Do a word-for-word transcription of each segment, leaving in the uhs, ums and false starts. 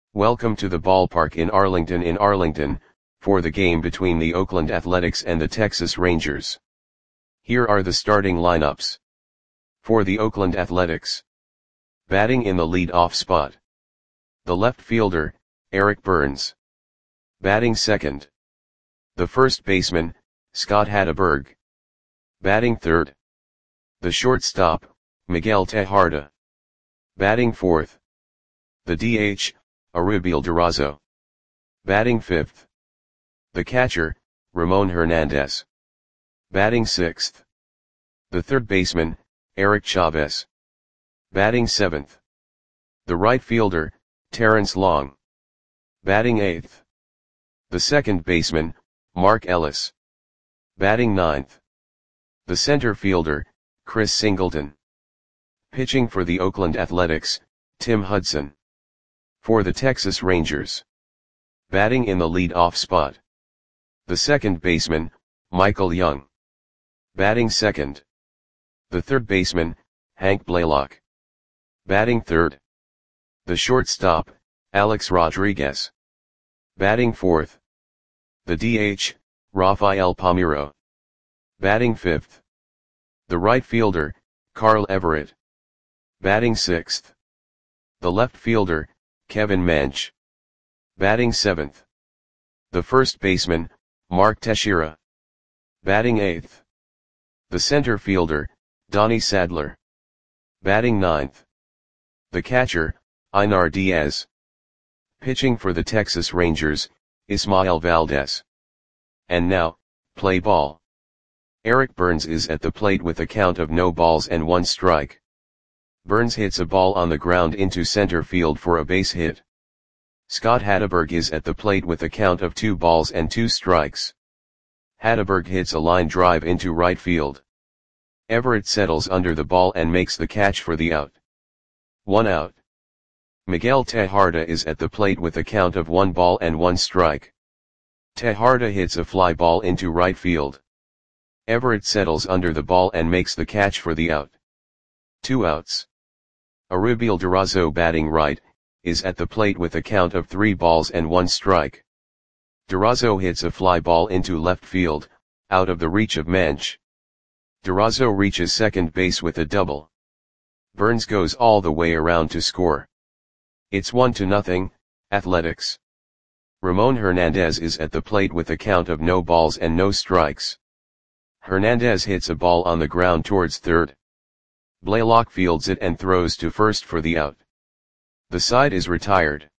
Welcome to the ballpark in Arlington in Arlington, for the game between the Oakland Athletics and the Texas Rangers. Here are the starting lineups. For the Oakland Athletics. Batting in the lead-off spot. The left fielder, Eric Byrnes. Batting second. The first baseman, Scott Hatteberg. Batting third. The shortstop, Miguel Tejada. Batting fourth. The D H, Arubiel Durazo. Batting fifth. The catcher, Ramon Hernandez. Batting sixth. The third baseman, Eric Chavez. Batting seventh. The right fielder, Terrence Long. Batting eighth. The second baseman, Mark Ellis. Batting ninth. The center fielder, Chris Singleton. Pitching for the Oakland Athletics, Tim Hudson. For the Texas Rangers. Batting in the lead-off spot. The second baseman, Michael Young. Batting second. The third baseman, Hank Blaylock. Batting third. The shortstop, Alex Rodriguez. Batting fourth. The D H, Rafael Palmeiro. Batting fifth. The right fielder, Carl Everett. Batting sixth. The left fielder, Kevin Manch. Batting seventh. The first baseman, Mark Teixeira. Batting eighth. The center fielder, Donnie Sadler. Batting ninth. The catcher, Einar Diaz. Pitching for the Texas Rangers, Ismael Valdez. And now, play ball. Eric Byrnes is at the plate with a count of no balls and one strike. Byrnes hits a ball on the ground into center field for a base hit. Scott Hatteberg is at the plate with a count of two balls and two strikes. Hatteberg hits a line drive into right field. Everett settles under the ball and makes the catch for the out. One out. Miguel Tejada is at the plate with a count of one ball and one strike. Tejada hits a fly ball into right field. Everett settles under the ball and makes the catch for the out. Two outs. Arubiel Durazo, batting right, is at the plate with a count of three balls and one strike. Durazo hits a fly ball into left field, out of the reach of Manch. Durazo reaches second base with a double. Byrnes goes all the way around to score. It's one to nothing, Athletics. Ramon Hernandez is at the plate with a count of no balls and no strikes. Hernandez hits a ball on the ground towards third. Blaylock fields it and throws to first for the out. The side is retired.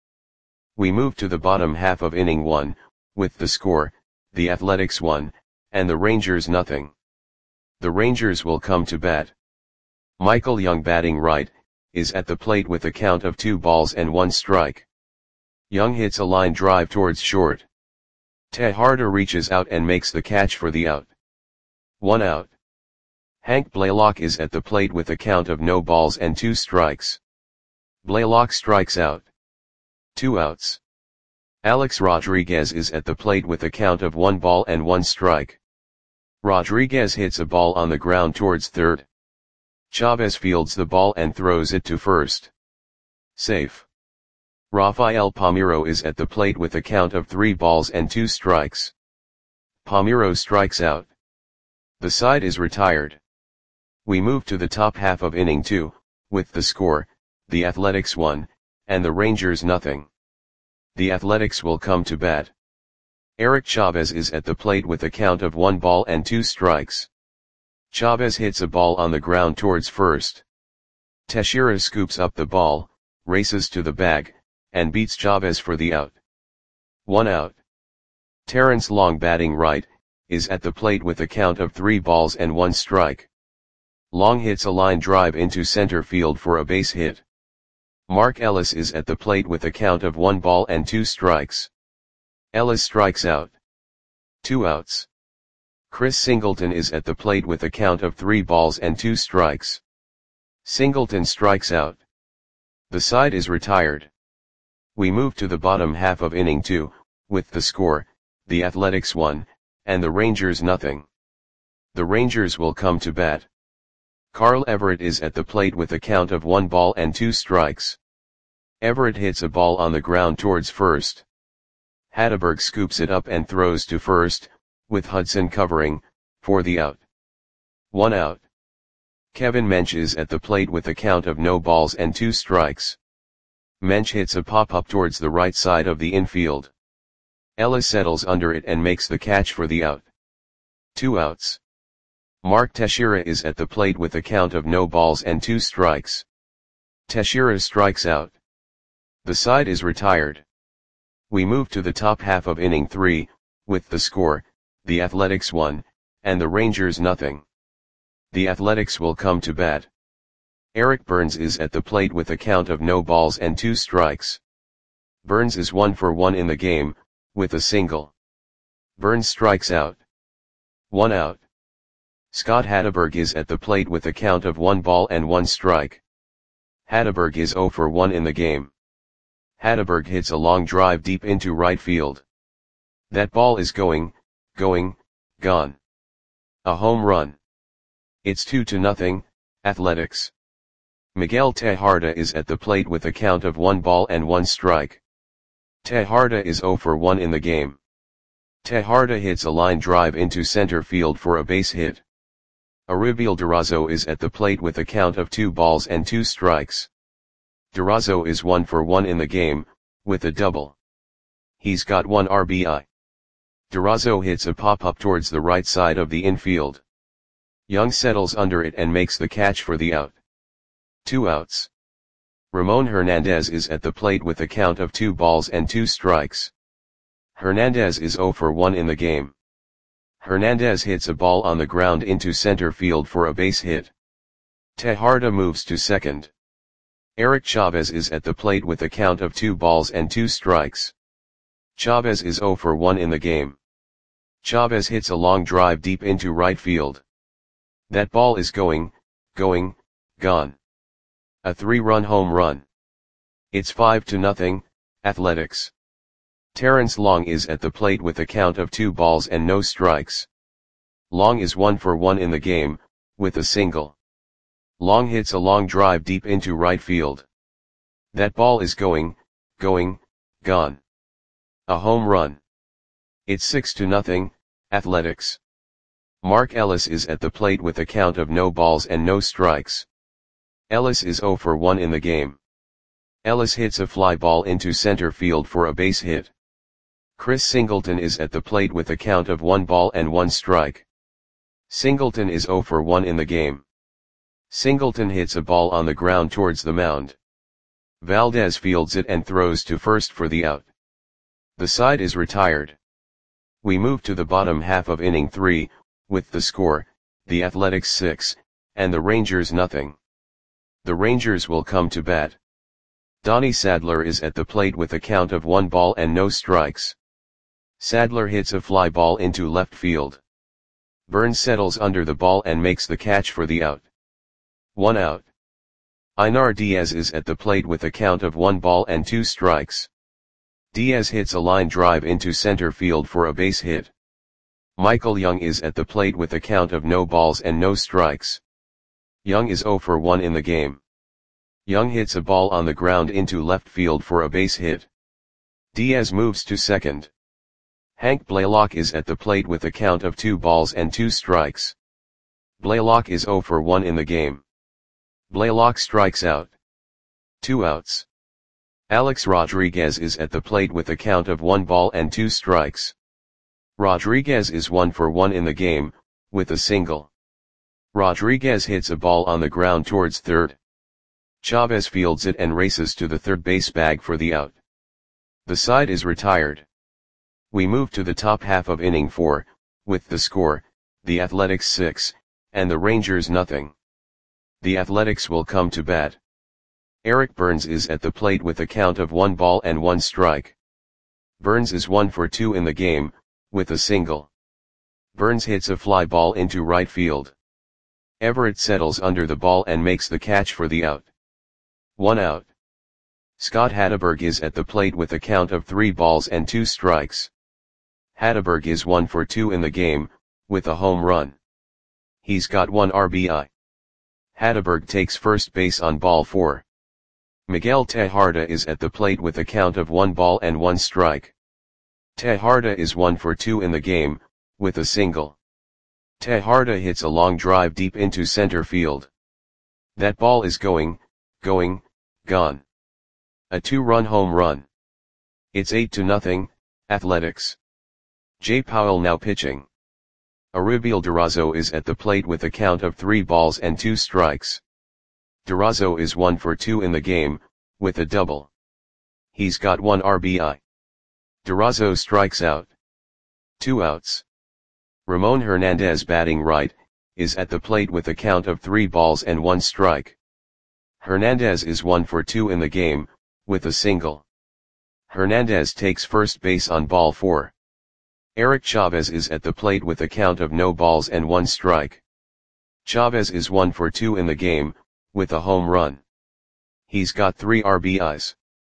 We move to the bottom half of inning one, with the score, the Athletics one, and the Rangers nothing. The Rangers will come to bat. Michael Young, batting right, is at the plate with a count of two balls and one strike. Young hits a line drive towards short. Tejada reaches out and makes the catch for the out. One out. Hank Blaylock is at the plate with a count of no balls and two strikes. Blaylock strikes out. Two outs. Alex Rodriguez is at the plate with a count of one ball and one strike. Rodriguez hits a ball on the ground towards third. Chavez fields the ball and throws it to first. Safe. Rafael Palmeiro is at the plate with a count of three balls and two strikes. Palmeiro strikes out. The side is retired. We move to the top half of inning two, with the score, the Athletics one, and the Rangers nothing. The Athletics will come to bat. Eric Chavez is at the plate with a count of one ball and two strikes. Chavez hits a ball on the ground towards first. Teixeira scoops up the ball, races to the bag, and beats Chavez for the out. One out. Terrence Long, batting right, is at the plate with a count of three balls and one strike. Long hits a line drive into center field for a base hit. Mark Ellis is at the plate with a count of one ball and two strikes. Ellis strikes out. Two outs. Chris Singleton is at the plate with a count of three balls and two strikes. Singleton strikes out. The side is retired. We move to the bottom half of inning two, with the score, the Athletics one, and the Rangers nothing. The Rangers will come to bat. Carl Everett is at the plate with a count of one ball and two strikes. Everett hits a ball on the ground towards first. Hatteberg scoops it up and throws to first, with Hudson covering, for the out. One out. Kevin Mensch is at the plate with a count of no balls and two strikes. Mensch hits a pop-up towards the right side of the infield. Ellis settles under it and makes the catch for the out. Two outs. Mark Teixeira is at the plate with a count of no balls and two strikes. Teixeira strikes out. The side is retired. We move to the top half of inning three, with the score, the Athletics one, and the Rangers nothing. The Athletics will come to bat. Eric Burns is at the plate with a count of no balls and two strikes. Burns is one for one in the game, with a single. Burns strikes out. One out. Scott Hatteberg is at the plate with a count of one ball and one strike. Hatteberg is zero for one in the game. Hatteberg hits a long drive deep into right field. That ball is going, going, gone. A home run. It's two to nothing, Athletics. Miguel Tejada is at the plate with a count of one ball and one strike. Tejada is zero for one in the game. Tejada hits a line drive into center field for a base hit. Aribiel Durazo is at the plate with a count of two balls and two strikes. Durazo is one for one in the game, with a double. He's got one R B I. Durazo hits a pop-up towards the right side of the infield. Young settles under it and makes the catch for the out. Two outs. Ramon Hernandez is at the plate with a count of two balls and two strikes. Hernandez is zero for one in the game. Hernandez hits a ball on the ground into center field for a base hit. Tejada moves to second. Eric Chavez is at the plate with a count of two balls and two strikes. Chavez is zero for one in the game. Chavez hits a long drive deep into right field. That ball is going, going, gone. A three-run home run. It's five to nothing, Athletics. Terrence Long is at the plate with a count of two balls and no strikes. Long is one for one in the game, with a single. Long hits a long drive deep into right field. That ball is going, going, gone. A home run. It's six to nothing, Athletics. Mark Ellis is at the plate with a count of no balls and no strikes. Ellis is zero for one in the game. Ellis hits a fly ball into center field for a base hit. Chris Singleton is at the plate with a count of one ball and one strike. Singleton is zero for one in the game. Singleton hits a ball on the ground towards the mound. Valdez fields it and throws to first for the out. The side is retired. We move to the bottom half of inning three, with the score, the Athletics six, and the Rangers nothing. The Rangers will come to bat. Donnie Sadler is at the plate with a count of one ball and no strikes. Sadler hits a fly ball into left field. Burns settles under the ball and makes the catch for the out. One out. Einar Diaz is at the plate with a count of one ball and two strikes. Diaz hits a line drive into center field for a base hit. Michael Young is at the plate with a count of no balls and no strikes. Young is zero for one in the game. Young hits a ball on the ground into left field for a base hit. Diaz moves to second. Hank Blaylock is at the plate with a count of two balls and two strikes. Blaylock is zero for one in the game. Blaylock strikes out. Two outs. Alex Rodriguez is at the plate with a count of one ball and two strikes. Rodriguez is one for one in the game, with a single. Rodriguez hits a ball on the ground towards third. Chavez fields it and races to the third base bag for the out. The side is retired. We move to the top half of inning four, with the score, the Athletics six, and the Rangers nothing. The Athletics will come to bat. Eric Burns is at the plate with a count of one ball and one strike. Burns is one for two in the game, with a single. Burns hits a fly ball into right field. Everett settles under the ball and makes the catch for the out. One out. Scott Hatteberg is at the plate with a count of three balls and two strikes. Hatteberg is one for two in the game, with a home run. He's got one R B I. Hatteberg takes first base on ball four. Miguel Tejada is at the plate with a count of one ball and one strike. Tejada is one for two in the game, with a single. Tejada hits a long drive deep into center field. That ball is going, going, gone. A two-run home run. It's eight to nothing, Athletics. Jay Powell now pitching. Aríbal Durazo is at the plate with a count of three balls and two strikes. Durazo is one for two in the game, with a double. He's got one R B I. Durazo strikes out. Two outs. Ramon Hernandez batting right, is at the plate with a count of three balls and one strike. Hernandez is one for two in the game, with a single. Hernandez takes first base on ball four. Eric Chavez is at the plate with a count of no balls and one strike. Chavez is one for two in the game, with a home run. He's got three R B Is.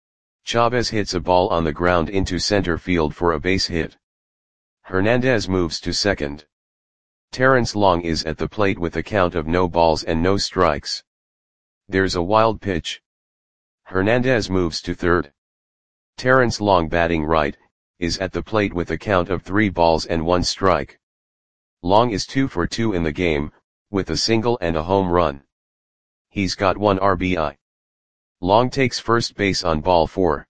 Chavez hits a ball on the ground into center field for a base hit. Hernandez moves to second. Terrence Long is at the plate with a count of no balls and no strikes. There's a wild pitch. Hernandez moves to third. Terrence Long batting right, is at the plate with a count of three balls and one strike. Long is two for two in the game, with a single and a home run. He's got one R B I. Long takes first base on ball four.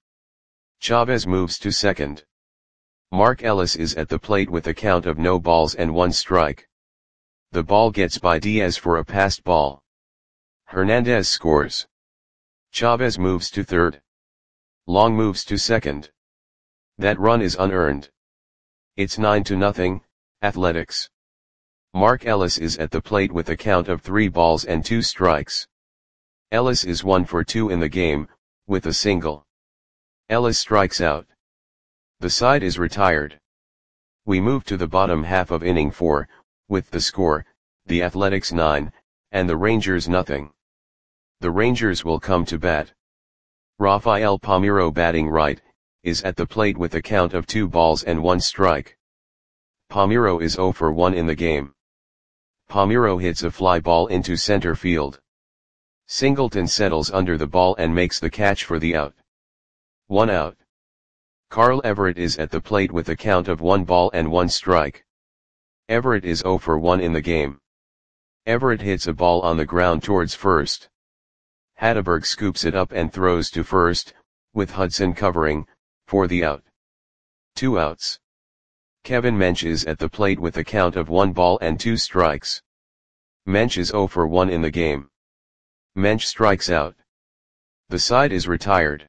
Chavez moves to second. Mark Ellis is at the plate with a count of no balls and one strike. The ball gets by Diaz for a passed ball. Hernandez scores. Chavez moves to third. Long moves to second. That run is unearned. It's nine to nothing, Athletics. Mark Ellis is at the plate with a count of three balls and two strikes. Ellis is one for two in the game, with a single. Ellis strikes out. The side is retired. We move to the bottom half of inning four, with the score, the Athletics nine, and the Rangers nothing. The Rangers will come to bat. Rafael Palmeiro batting right, is at the plate with a count of two balls and one strike. Palmeiro is zero for one in the game. Palmeiro hits a fly ball into center field. Singleton settles under the ball and makes the catch for the out. One out. Carl Everett is at the plate with a count of one ball and one strike. Everett is zero for one in the game. Everett hits a ball on the ground towards first. Hatteberg scoops it up and throws to first, with Hudson covering, for the out. Two outs. Kevin Mench is at the plate with a count of one ball and two strikes. Mench is zero for one in the game. Mench strikes out. The side is retired.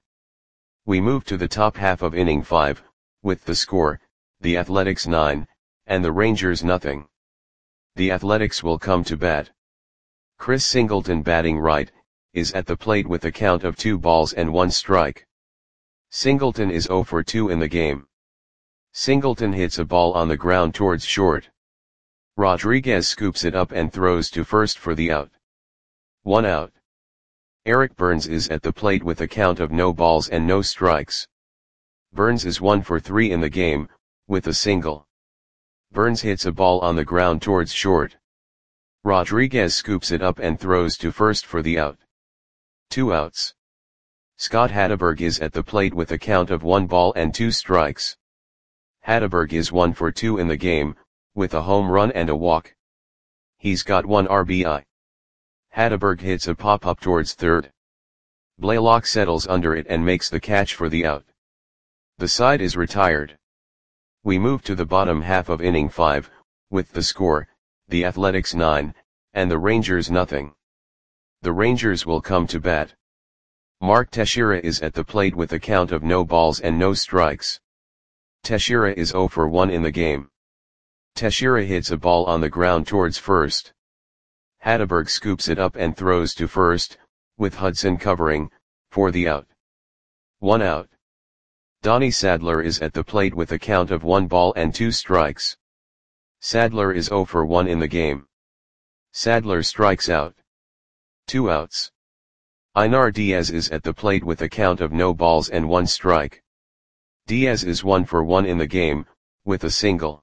We move to the top half of inning five, with the score, the Athletics nine, and the Rangers nothing. The Athletics will come to bat. Chris Singleton batting right, is at the plate with a count of two balls and one strike. Singleton is zero for two in the game. Singleton hits a ball on the ground towards short. Rodriguez scoops it up and throws to first for the out. One out. Eric Burns is at the plate with a count of no balls and no strikes. Burns is one for three in the game, with a single. Burns hits a ball on the ground towards short. Rodriguez scoops it up and throws to first for the out. Two outs. Scott Hatteberg is at the plate with a count of one ball and two strikes. Hatteberg is one for two in the game, with a home run and a walk. He's got one R B I. Hatteberg hits a pop-up towards third. Blaylock settles under it and makes the catch for the out. The side is retired. We move to the bottom half of inning five, with the score, the Athletics nine, and the Rangers nothing. The Rangers will come to bat. Mark Teixeira is at the plate with a count of no balls and no strikes. Teixeira is zero for one in the game. Teixeira hits a ball on the ground towards first. Hatteberg scoops it up and throws to first, with Hudson covering, for the out. One out. Donnie Sadler is at the plate with a count of one ball and two strikes. Sadler is zero for one in the game. Sadler strikes out. Two outs. Einar Diaz is at the plate with a count of no balls and one strike. Diaz is one for one in the game, with a single.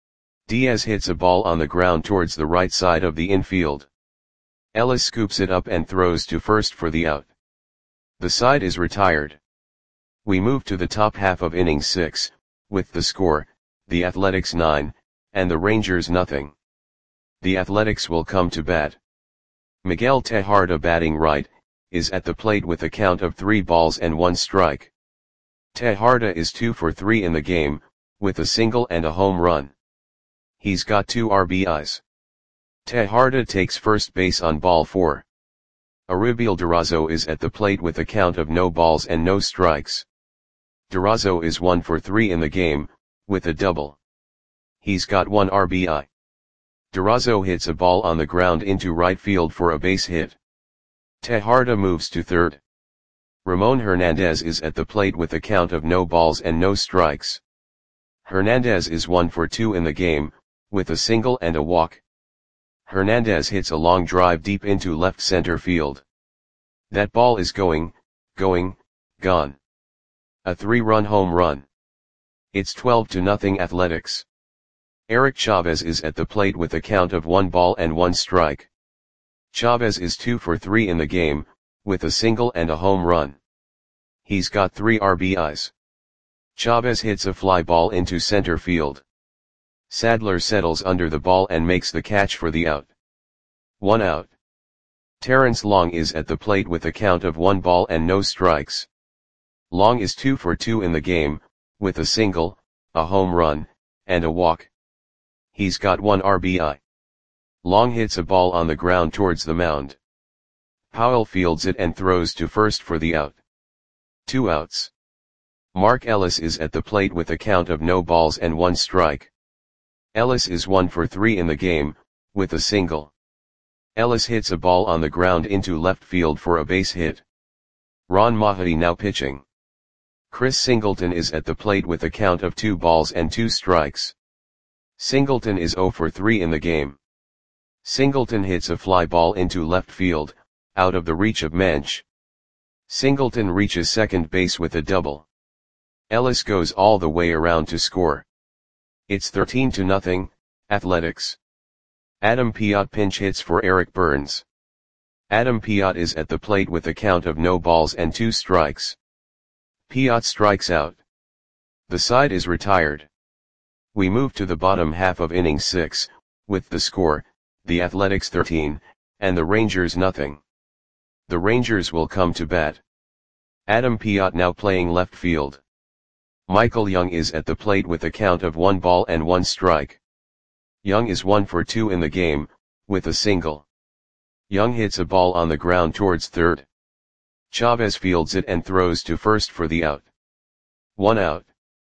Diaz hits a ball on the ground towards the right side of the infield. Ellis scoops it up and throws to first for the out. The side is retired. We move to the top half of inning six, with the score, the Athletics nine, and the Rangers nothing. The Athletics will come to bat. Miguel Tejada, batting right, is at the plate with a count of three balls and one strike. Tejada is two for three in the game, with a single and a home run. He's got two R B Is. Tejada takes first base on ball four. Auribeil Durazo is at the plate with a count of no balls and no strikes. Durazo is one for three in the game, with a double. He's got one R B I. Durazo hits a ball on the ground into right field for a base hit. Tejada moves to third. Ramon Hernandez is at the plate with a count of no balls and no strikes. Hernandez is one for two in the game, with a single and a walk. Hernandez hits a long drive deep into left center field. That ball is going, going, gone. A three-run home run. It's twelve to nothing Athletics. Eric Chavez is at the plate with a count of one ball and one strike. Chavez is two for three in the game, with a single and a home run. He's got three R B Is. Chavez hits a fly ball into center field. Sadler settles under the ball and makes the catch for the out. One out. Terrence Long is at the plate with a count of one ball and no strikes. Long is two for two in the game, with a single, a home run, and a walk. He's got one R B I. Long hits a ball on the ground towards the mound. Powell fields it and throws to first for the out. Two outs. Mark Ellis is at the plate with a count of no balls and one strike. Ellis is one for three in the game, with a single. Ellis hits a ball on the ground into left field for a base hit. Ron Mahadi now pitching. Chris Singleton is at the plate with a count of two balls and two strikes. Singleton is zero for three in the game. Singleton hits a fly ball into left field, out of the reach of Mensch. Singleton reaches second base with a double. Ellis goes all the way around to score. It's thirteen to nothing, Athletics. Adam Piot pinch hits for Eric Burns. Adam Piot is at the plate with a count of no balls and two strikes. Piot strikes out. The side is retired. We move to the bottom half of inning six, with the score, the Athletics thirteen, and the Rangers nothing. The Rangers will come to bat. Adam Piot now playing left field. Michael Young is at the plate with a count of one ball and one strike. Young is one for two in the game, with a single. Young hits a ball on the ground towards third. Chavez fields it and throws to first for the out. One out.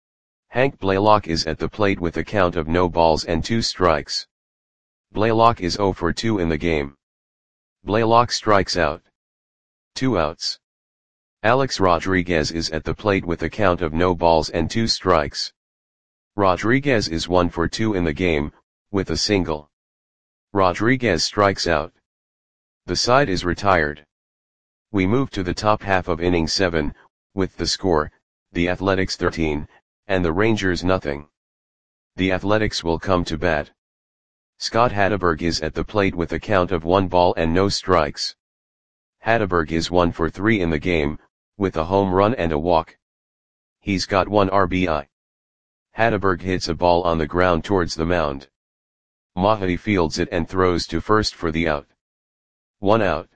Hank Blaylock is at the plate with a count of no balls and two strikes. Blaylock is zero for two in the game. Blaylock strikes out. Two outs. Alex Rodriguez is at the plate with a count of no balls and two strikes. Rodriguez is one for two in the game, with a single. Rodriguez strikes out. The side is retired. We move to the top half of inning seven, with the score, the Athletics thirteen, and the Rangers nothing. The Athletics will come to bat. Scott Hatteberg is at the plate with a count of one ball and no strikes. Hatteberg is one for three in the game, with a home run and a walk. He's got one R B I. Hatteberg hits a ball on the ground towards the mound. Mahadi fields it and throws to first for the out. One out.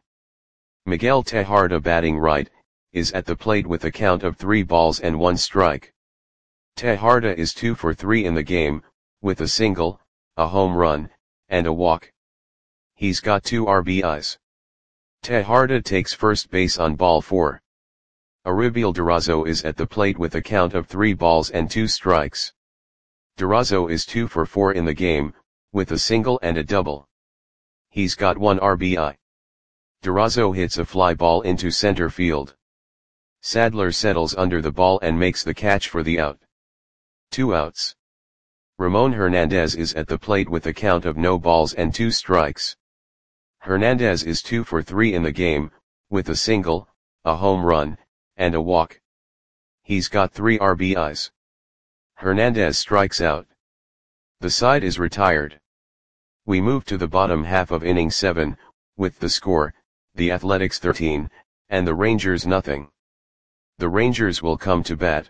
Miguel Tejada, batting right, is at the plate with a count of three balls and one strike. Tejada is two for three in the game, with a single, a home run, and a walk. He's got two R B Is. Tejada takes first base on ball four. Auribeil Durazo is at the plate with a count of three balls and two strikes. Durazo is two for four in the game, with a single and a double. He's got one R B I. Durazo hits a fly ball into center field. Sadler settles under the ball and makes the catch for the out. Two outs. Ramon Hernandez is at the plate with a count of no balls and two strikes. Hernandez is two for three in the game, with a single, a home run, and a walk. He's got three R B Is. Hernandez strikes out. The side is retired. We move to the bottom half of inning seven, with the score, the Athletics thirteen, and the Rangers nothing. The Rangers will come to bat.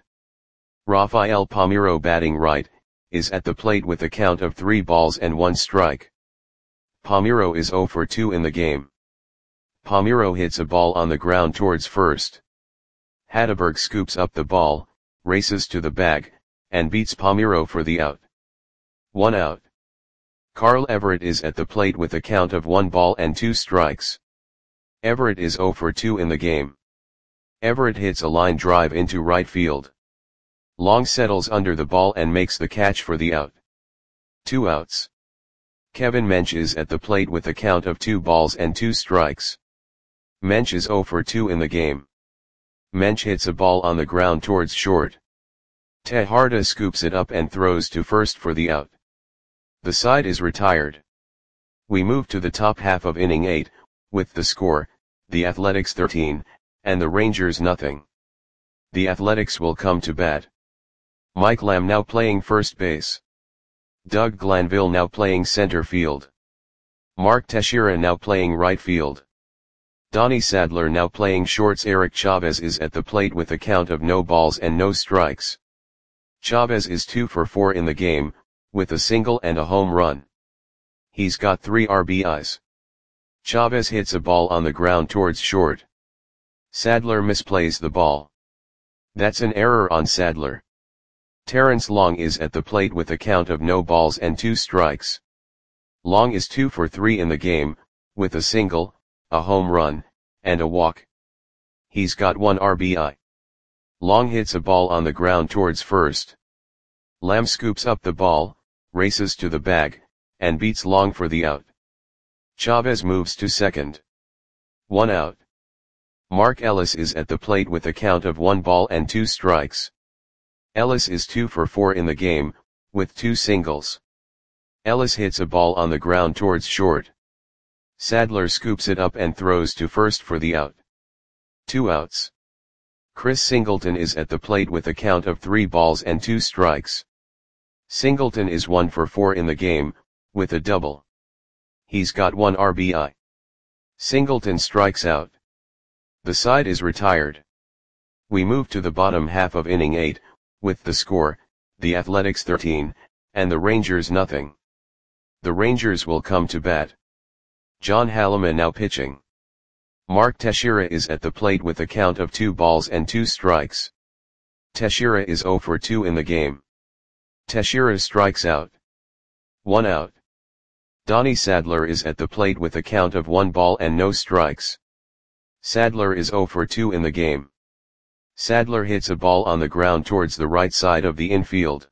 Rafael Palmeiro batting right, is at the plate with a count of three balls and one strike. Palmeiro is zero for two in the game. Palmeiro hits a ball on the ground towards first. Hatteberg scoops up the ball, races to the bag, and beats Palmeiro for the out. One out. Carl Everett is at the plate with a count of one ball and two strikes. Everett is zero for two in the game. Everett hits a line drive into right field. Long settles under the ball and makes the catch for the out. Two outs. Kevin Mench is at the plate with a count of two balls and two strikes. Mench is zero for two in the game. Mench hits a ball on the ground towards short. Tejada scoops it up and throws to first for the out. The side is retired. We move to the top half of inning eight, with the score, the Athletics thirteen, and the Rangers nothing. The Athletics will come to bat. Mike Lamb now playing first base. Doug Glanville now playing center field. Mark Teixeira now playing right field. Donnie Sadler now playing shorts. Eric Chavez is at the plate with a count of no balls and no strikes. Chavez is two for four in the game, with a single and a home run. He's got three R B Is. Chavez hits a ball on the ground towards short. Sadler misplays the ball. That's an error on Sadler. Terrence Long is at the plate with a count of no balls and two strikes. Long is two for three in the game, with a single, a home run, and a walk. He's got one R B I. Long hits a ball on the ground towards first. Lamb scoops up the ball, races to the bag, and beats Long for the out. Chavez moves to second. One out. Mark Ellis is at the plate with a count of one ball and two strikes. Ellis is two for four in the game, with two singles. Ellis hits a ball on the ground towards short. Sadler scoops it up and throws to first for the out. Two outs. Chris Singleton is at the plate with a count of three balls and two strikes. Singleton is one for four in the game, with a double. He's got one R B I. Singleton strikes out. The side is retired. We move to the bottom half of inning eight, with the score, the Athletics thirteen, and the Rangers nothing. The Rangers will come to bat. John Halleman now pitching. Mark Teixeira is at the plate with a count of two balls and two strikes. Teixeira is zero for two in the game. Teixeira strikes out. One out. Donnie Sadler is at the plate with a count of one ball and no strikes. Sadler is zero for two in the game. Sadler hits a ball on the ground towards the right side of the infield.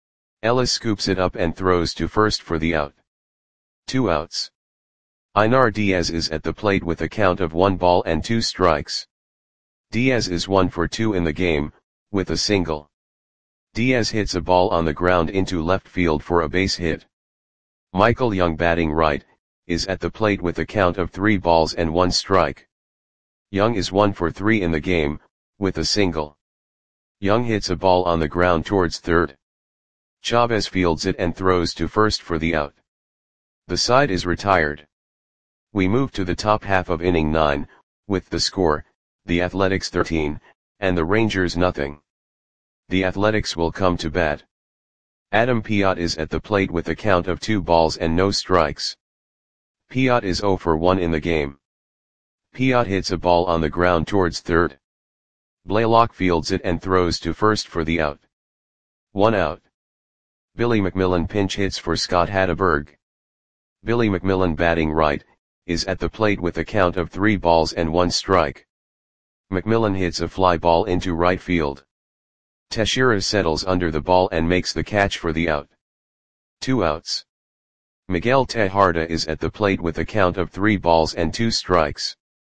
Ellis scoops it up and throws to first for the out. Two outs. Einar Diaz is at the plate with a count of one ball and two strikes. Diaz is one for two in the game, with a single. Diaz hits a ball on the ground into left field for a base hit. Michael Young batting right, is at the plate with a count of three balls and one strike. Young is one for three in the game, with a single. Young hits a ball on the ground towards third. Chavez fields it and throws to first for the out. The side is retired. We move to the top half of inning nine, with the score, the Athletics thirteen, and the Rangers nothing. The Athletics will come to bat. Adam Piot is at the plate with a count of two balls and no strikes. Piot is zero for one in the game. Piot hits a ball on the ground towards third. Blaylock fields it and throws to first for the out. One out. Billy McMillan pinch hits for Scott Hatteberg. Billy McMillan batting right, is at the plate with a count of three balls and one strike. McMillan hits a fly ball into right field. Teixeira settles under the ball and makes the catch for the out. Two outs. Miguel Tejada is at the plate with a count of three balls and two strikes.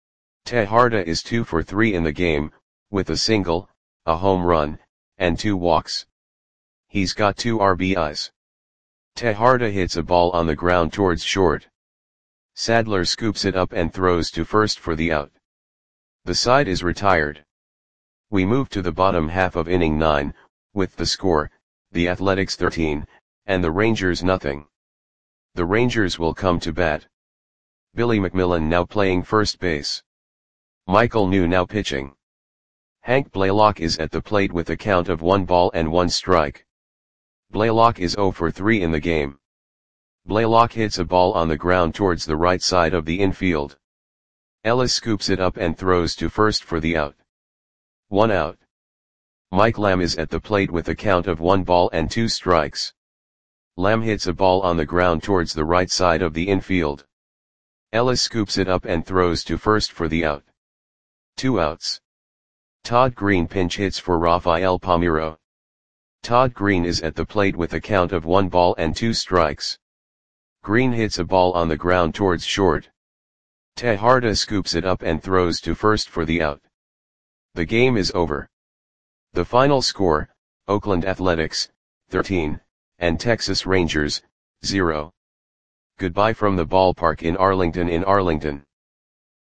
Tejada is two for three in the game, with a single, a home run, and two walks. He's got two R B Is. Tejada hits a ball on the ground towards short. Sadler scoops it up and throws to first for the out. The side is retired. We move to the bottom half of inning nine, with the score, the Athletics thirteen, and the Rangers nothing. The Rangers will come to bat. Billy McMillan now playing first base. Michael New now pitching. Hank Blaylock is at the plate with a count of one ball and one strike. Blaylock is zero for three in the game. Blaylock hits a ball on the ground towards the right side of the infield. Ellis scoops it up and throws to first for the out. One out. Mike Lamb is at the plate with a count of one ball and two strikes. Lamb hits a ball on the ground towards the right side of the infield. Ellis scoops it up and throws to first for the out. Two outs. Todd Green pinch hits for Rafael Palmeiro. Todd Green is at the plate with a count of one ball and two strikes. Green hits a ball on the ground towards short. Tejada scoops it up and throws to first for the out. The game is over. The final score, Oakland Athletics, thirteen, and Texas Rangers, zero. Goodbye from the ballpark in Arlington in Arlington.